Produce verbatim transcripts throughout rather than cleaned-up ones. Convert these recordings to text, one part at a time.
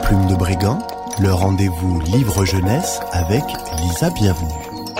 Plume de Brigand, le rendez-vous livre jeunesse avec Lisa Bienvenue.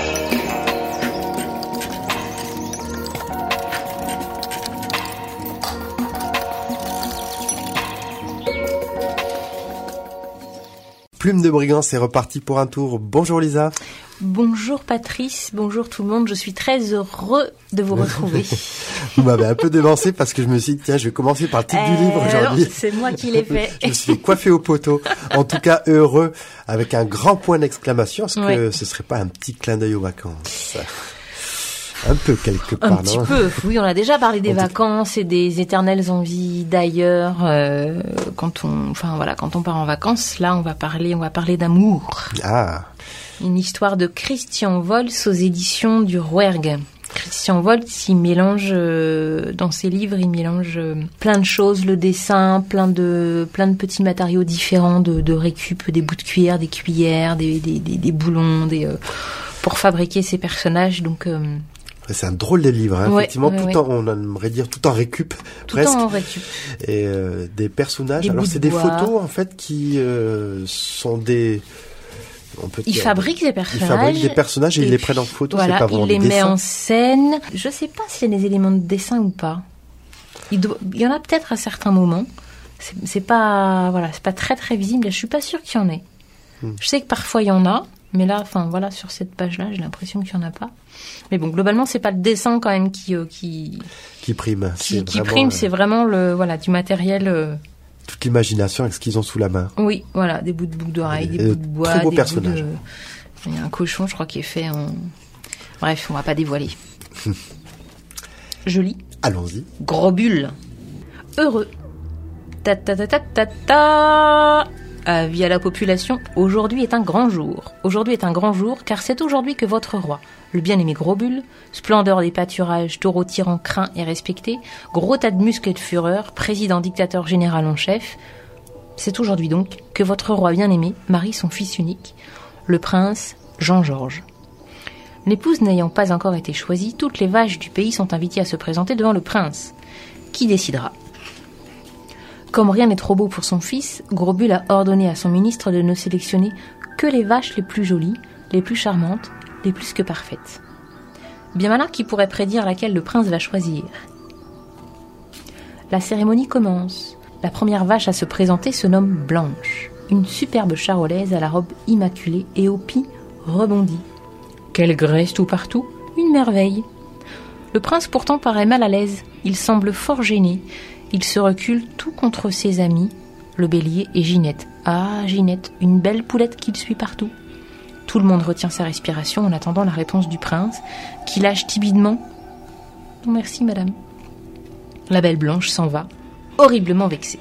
Plume de Brigand, c'est reparti pour un tour. Bonjour Lisa. Bonjour Patrice, bonjour tout le monde, je suis très heureux de vous retrouver. Vous m'avez un peu devancé parce que je me suis dit, tiens, je vais commencer par le titre euh, du livre aujourd'hui. Non, c'est moi qui l'ai fait. Je me suis fait coiffer au poteau. En tout cas, heureux, avec un grand point d'exclamation. Est-ce oui. que ce serait pas un petit clin d'œil aux vacances ? Un peu, quelque part, Un non ? petit peu, oui, on a déjà parlé des on vacances et des éternelles envies d'ailleurs. Euh, quand on, enfin voilà, quand on part en vacances, là, on va parler, on va parler d'amour. Ah. Une histoire de Christian Wolz aux éditions du Rouergue. Christian Wolz, il mélange euh, dans ses livres, il mélange euh, plein de choses, le dessin, plein de plein de petits matériaux différents, de, de récup, des bouts de cuillère, des cuillères, des des, des, des boulons, des euh, pour fabriquer ses personnages. Donc euh, c'est un drôle de livre, hein, ouais, effectivement, ouais, tout ouais. en, on aimerait dire tout en récup, tout presque. en récup. Et euh, des personnages. Des Alors c'est des bois. photos en fait qui euh, sont des. On peut il dire, fabrique des personnages. Il fabrique des personnages et, et il les prend en photo. Voilà, c'est pas vraiment il les des met dessins. en scène. Je sais pas s'il y a des éléments de dessin ou pas. Il, doit, il y en a peut-être à certains moments. C'est, c'est pas, voilà, c'est pas très très visible. Je suis pas sûre qu'il y en ait. Hmm. Je sais que parfois il y en a, mais là, enfin voilà, sur cette page-là, j'ai l'impression qu'il y en a pas. Mais bon, globalement, c'est pas le dessin quand même qui euh, qui qui prime. Qui, c'est qui vraiment, prime, euh... c'est vraiment le voilà du matériel. Euh... Toute l'imagination avec ce qu'ils ont sous la main. Oui, voilà, des bouts de boucles d'oreilles, des bouts de bois, très beau des personnage. bouts de... Il y a un cochon, je crois, qui est fait en... Bref, on va pas dévoiler. Je lis. Allons-y. Gros bulle. Heureux. Ta ta ta ta ta ta. Avis à la population, aujourd'hui est un grand jour. Aujourd'hui est un grand jour, car c'est aujourd'hui que votre roi, le bien-aimé Gros Bulle, splendeur des pâturages, taureau tyran craint et respecté, gros tas de muscles et de fureur, président dictateur général en chef, c'est aujourd'hui donc que votre roi bien-aimé marie son fils unique, le prince Jean-Georges. L'épouse n'ayant pas encore été choisie, toutes les vaches du pays sont invitées à se présenter devant le prince, qui décidera. Comme rien n'est trop beau pour son fils, Gros Bulle a ordonné à son ministre de ne sélectionner que les vaches les plus jolies, les plus charmantes, les plus que parfaites. Bien malin qui pourrait prédire laquelle le prince va choisir. La cérémonie commence. La première vache à se présenter se nomme Blanche. Une superbe charolaise à la robe immaculée et au pis rebondie. Quelle graisse tout partout, une merveille. Le prince pourtant paraît mal à l'aise, il semble fort gêné. Il se recule tout contre ses amis, le bélier et Ginette. Ah, Ginette, une belle poulette qu'il suit partout. Tout le monde retient sa respiration en attendant la réponse du prince, qui lâche timidement « Non merci, madame ». La belle Blanche s'en va, horriblement vexée.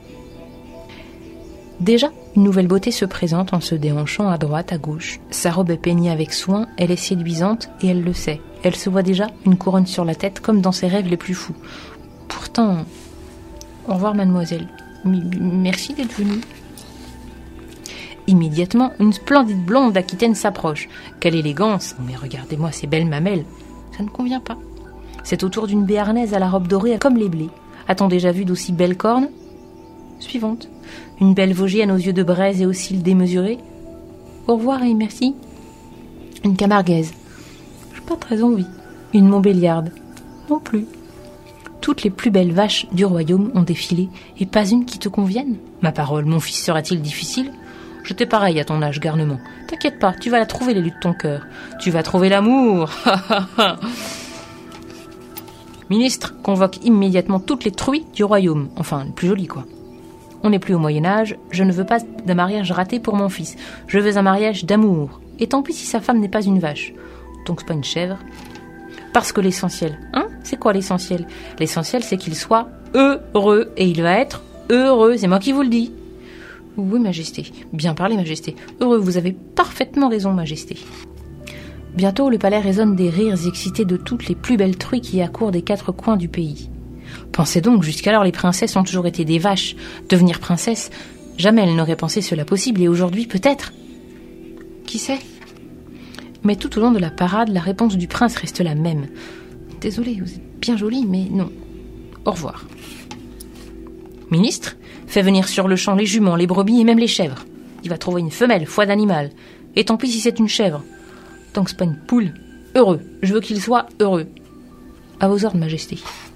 Déjà, une nouvelle beauté se présente en se déhanchant à droite, à gauche. Sa robe est peignée avec soin, elle est séduisante et elle le sait. Elle se voit déjà une couronne sur la tête comme dans ses rêves les plus fous. Pourtant, au revoir mademoiselle, M- merci d'être venue. Immédiatement, une splendide blonde d'Aquitaine s'approche. Quelle élégance! Mais regardez-moi ces belles mamelles. Ça ne convient pas. C'est autour d'une béarnaise à la robe dorée comme les blés. A-t-on déjà vu d'aussi belles cornes? Suivante. Une belle Vosgienne aux yeux de braise et aux cils démesurés. Au revoir et merci. Une Camarguaise. J'ai pas très envie. Une Montbéliarde. Non plus. Toutes les plus belles vaches du royaume ont défilé, et pas une qui te convienne. Ma parole, mon fils sera-t-il difficile? Je t'ai pareil à ton âge, garnement. T'inquiète pas, tu vas la trouver, l'élu de ton cœur. Tu vas trouver l'amour. Ministre, convoque immédiatement toutes les truies du royaume. Enfin, les plus jolies, quoi. On n'est plus au Moyen-Âge, je ne veux pas d'un mariage raté pour mon fils. Je veux un mariage d'amour. Et tant pis si sa femme n'est pas une vache. Donc c'est pas une chèvre. Parce que l'essentiel, hein, c'est quoi l'essentiel? L'essentiel, c'est qu'il soit heureux. Et il va être heureux, c'est moi qui vous le dis. Oui, Majesté. Bien parlé, Majesté. Heureux, vous avez parfaitement raison, Majesté. Bientôt, le palais résonne des rires excités de toutes les plus belles truies qui accourent des quatre coins du pays. Pensez donc, jusqu'alors les princesses ont toujours été des vaches. Devenir princesse, jamais elles n'auraient pensé cela possible, et aujourd'hui, peut-être. Qui sait? Mais tout au long de la parade, la réponse du prince reste la même. Désolé, vous êtes bien jolie, mais non. Au revoir. Ministre, fait venir sur le champ les juments, les brebis et même les chèvres. Il va trouver une femelle, foi d'animal. Et tant pis si c'est une chèvre. Tant que c'est pas une poule, heureux. Je veux qu'il soit heureux. À vos ordres, Majesté.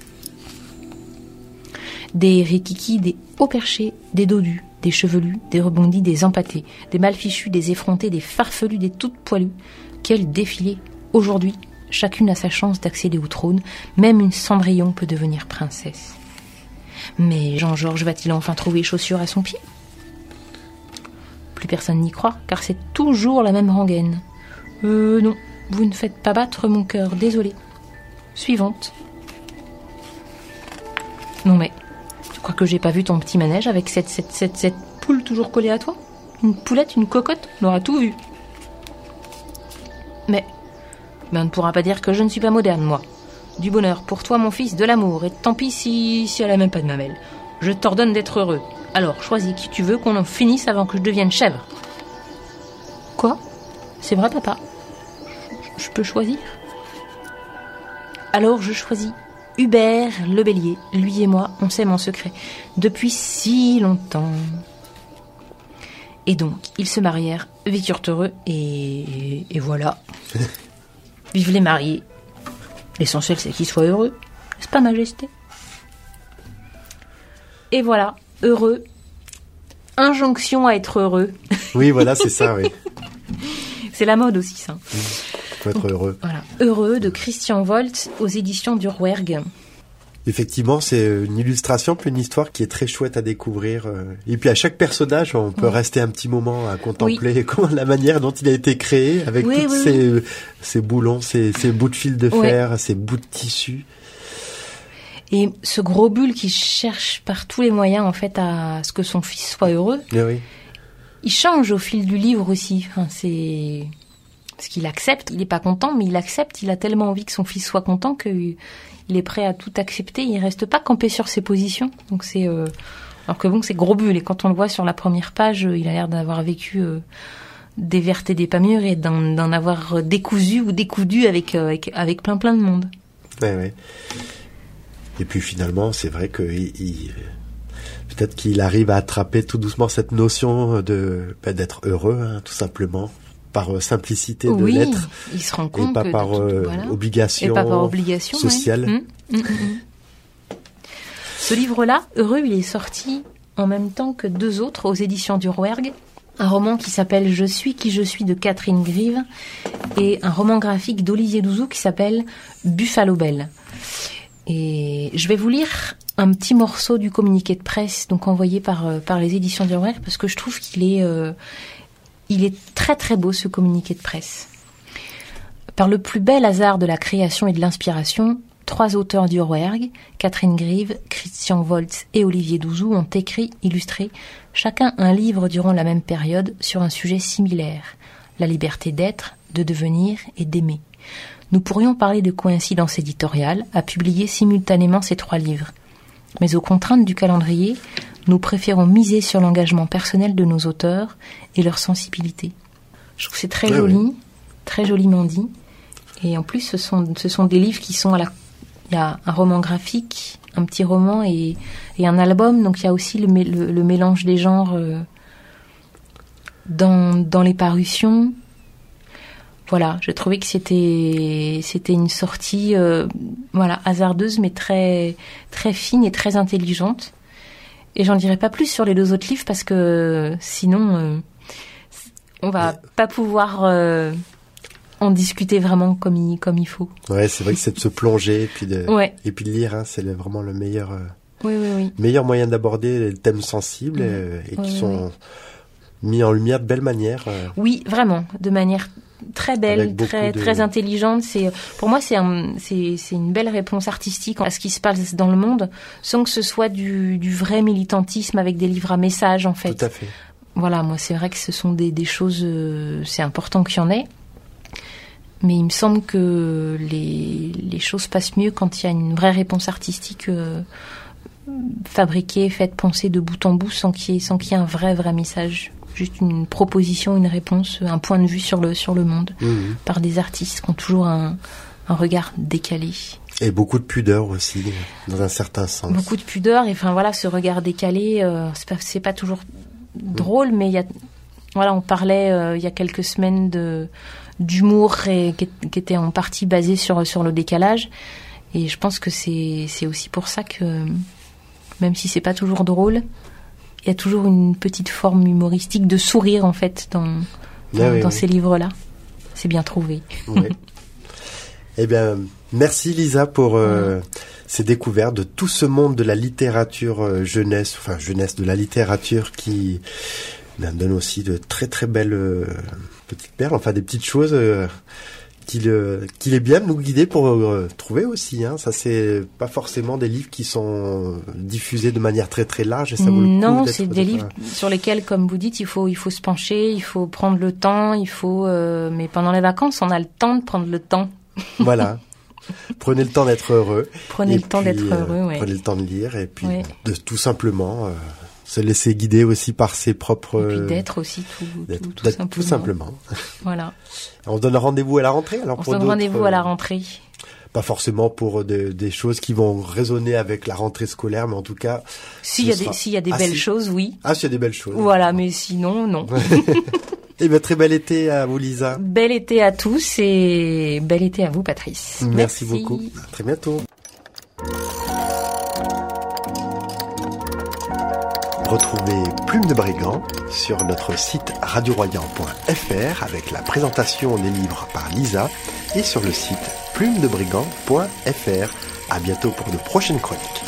Des rikikis, des hauts perchés, des dodus, des chevelus, des rebondis, des empâtés, des mal fichus, des effrontés, des farfelus, des toutes poilus. Quel défilé! Aujourd'hui, chacune a sa chance d'accéder au trône. Même une Cendrillon peut devenir princesse. Mais Jean-Georges va-t-il enfin trouver chaussures à son pied? Plus personne n'y croit, car c'est toujours la même rengaine. Euh, non, vous ne faites pas battre mon cœur, désolé. Suivante. Non mais, tu crois que j'ai pas vu ton petit manège avec cette, cette, cette, cette poule toujours collée à toi? Une poulette, une cocotte, on aura tout vu. Mais, mais on ne pourra pas dire que je ne suis pas moderne, moi. Du bonheur pour toi, mon fils, de l'amour, et tant pis si, si elle a même pas de mamelle. Je t'ordonne d'être heureux. Alors, choisis qui tu veux, qu'on en finisse avant que je devienne chèvre. Quoi? C'est vrai, papa? Je, je peux choisir? Alors, je choisis Hubert le bélier. Lui et moi, on s'aime en secret depuis si longtemps. Et donc, ils se marièrent, vécurent heureux, et, et voilà. Vive les mariés. L'essentiel, c'est qu'ils soient heureux. N'est-ce pas, Majesté? Et voilà, heureux. Injonction à être heureux. Oui, voilà, c'est ça, oui. C'est la mode aussi, ça. Il faut être heureux. Voilà, Heureux de Christian Volt aux éditions du Rouergue. Effectivement, c'est une illustration, puis une histoire qui est très chouette à découvrir. Et puis à chaque personnage, on peut oui. rester un petit moment à contempler oui. comment, la manière dont il a été créé, avec oui, tous oui, ces, oui. ces boulons, ces, ces bouts de fil de fer, oui. ces bouts de tissu. Et ce gros bulle qui cherche par tous les moyens, en fait, à ce que son fils soit heureux, oui, oui. il change au fil du livre aussi. Enfin, c'est... Parce qu'il accepte, il n'est pas content, mais il accepte. Il a tellement envie que son fils soit content qu'il est prêt à tout accepter. Il reste pas campé sur ses positions. Donc c'est, euh... alors que bon, c'est gros bulle. Et quand on le voit sur la première page, il a l'air d'avoir vécu euh, des vertes et des pas mûres et d'en, d'en avoir décousu ou découdu avec, euh, avec avec plein plein de monde. Ouais, ouais. Et puis finalement, c'est vrai que il, il... peut-être qu'il arrive à attraper tout doucement cette notion de ben, d'être heureux, hein, tout simplement. Par simplicité de oui, l'être, il se rend compte et pas que par, euh, voilà. obligation, et pas par obligation sociale. Ouais. Mmh, mmh, mmh. Ce livre-là, Heureux, il est sorti en même temps que deux autres aux éditions du Rouergue. Un roman qui s'appelle Je suis qui je suis de Catherine Grive et un roman graphique d'Olivier Douzou qui s'appelle Buffalo Belle. Et je vais vous lire un petit morceau du communiqué de presse donc envoyé par, par les éditions du Rouergue parce que je trouve qu'il est... Euh, Il est très très beau ce communiqué de presse. Par le plus bel hasard de la création et de l'inspiration, trois auteurs du Rouergue, Catherine Grive, Christian Volt et Olivier Douzou, ont écrit, illustré, chacun un livre durant la même période sur un sujet similaire, la liberté d'être, de devenir et d'aimer. Nous pourrions parler de coïncidence éditoriale à publier simultanément ces trois livres. Mais aux contraintes du calendrier, nous préférons miser sur l'engagement personnel de nos auteurs et leur sensibilité. Je trouve que c'est très ouais, joli, ouais. très joliment dit. Et en plus, ce sont, ce sont des livres qui sont à la... Il y a un roman graphique, un petit roman et, et un album. Donc il y a aussi le, le, le mélange des genres euh, dans, dans les parutions. Voilà, j'ai trouvé que c'était, c'était une sortie euh, voilà, hasardeuse, mais très, très fine et très intelligente. Et j'en dirai pas plus sur les deux autres livres parce que sinon euh, on va ouais. pas pouvoir euh, en discuter vraiment comme il, comme il faut. Ouais, c'est vrai que c'est de se plonger et puis de, ouais. et puis de lire, hein, c'est le, vraiment le meilleur, euh, oui, oui, oui. meilleur moyen d'aborder les thèmes sensibles mmh. et, et oui, qui oui, sont oui. mis en lumière de belle manière. Euh, oui, vraiment, de manière très belle, très de... très intelligente. C'est pour moi c'est un c'est c'est une belle réponse artistique à ce qui se passe dans le monde, sans que ce soit du du vrai militantisme avec des livres à message en fait. Tout à fait. Voilà, moi c'est vrai que ce sont des des choses euh, c'est important qu'il y en ait. Mais il me semble que les les choses passent mieux quand il y a une vraie réponse artistique euh, fabriquée, faite, pensée de bout en bout sans qu'il y ait sans qu'il y ait un vrai vrai message. Juste une proposition, une réponse, un point de vue sur le, sur le monde, mmh. par des artistes qui ont toujours un, un regard décalé. Et beaucoup de pudeur aussi, dans un certain sens. Beaucoup de pudeur, et enfin voilà, ce regard décalé, euh, c'est pas, c'est pas toujours drôle, mmh. mais il y a, voilà, on parlait euh, il y a quelques semaines de d'humour et, qui, qui était en partie basé sur sur le décalage, et je pense que c'est c'est aussi pour ça que même si c'est pas toujours drôle, il y a toujours une petite forme humoristique de sourire en fait dans dans, ah oui, dans oui. ces livres-là. C'est bien trouvé. Oui. Eh bien, merci Lisa pour euh, mmh. ces découvertes de tout ce monde de la littérature euh, jeunesse, enfin jeunesse de la littérature qui ben, donne aussi de très très belles euh, petites perles, enfin des petites choses euh, qu'il, euh, qu'il est bien de nous guider pour euh, trouver aussi. Hein. Ça, c'est pas forcément des livres qui sont diffusés de manière très très large et ça vaut le coup. Non, c'est des livres sur lesquels, comme vous dites, il faut il faut se pencher, il faut prendre le temps, il faut. Euh, mais pendant les vacances, on a le temps de prendre le temps. Voilà. Prenez le temps d'être heureux. Prenez et le puis, temps d'être heureux, euh, ouais. Prenez le temps de lire et puis ouais. de tout simplement euh, se laisser guider aussi par ses propres... Et puis d'être aussi tout, d'être, tout, tout d'être simplement. Tout simplement. Voilà. On se donne rendez-vous à la rentrée alors On pour se donne rendez-vous à la rentrée. Pas forcément pour de, des choses qui vont résonner avec la rentrée scolaire, mais en tout cas... S'il y a sera... des, s'il y a des ah, belles si... choses, oui. Ah, s'il y a des belles choses. Voilà, mais sinon, non. Eh bien, très bel été à vous, Lisa. Bel été à tous et bel été à vous, Patrice. Merci, Merci. beaucoup. À très bientôt. Retrouvez Plume de Brigand sur notre site radio royan point f r avec la présentation des livres par Lisa et sur le site plume de brigand point f r. À bientôt pour de prochaines chroniques.